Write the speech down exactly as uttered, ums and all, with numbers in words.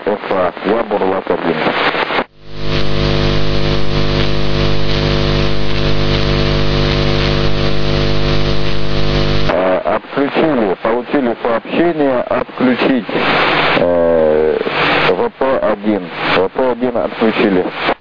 ФА. Я Бурлак один. Отключили, получили сообщение отключить э, ВП один. ВП один отключили.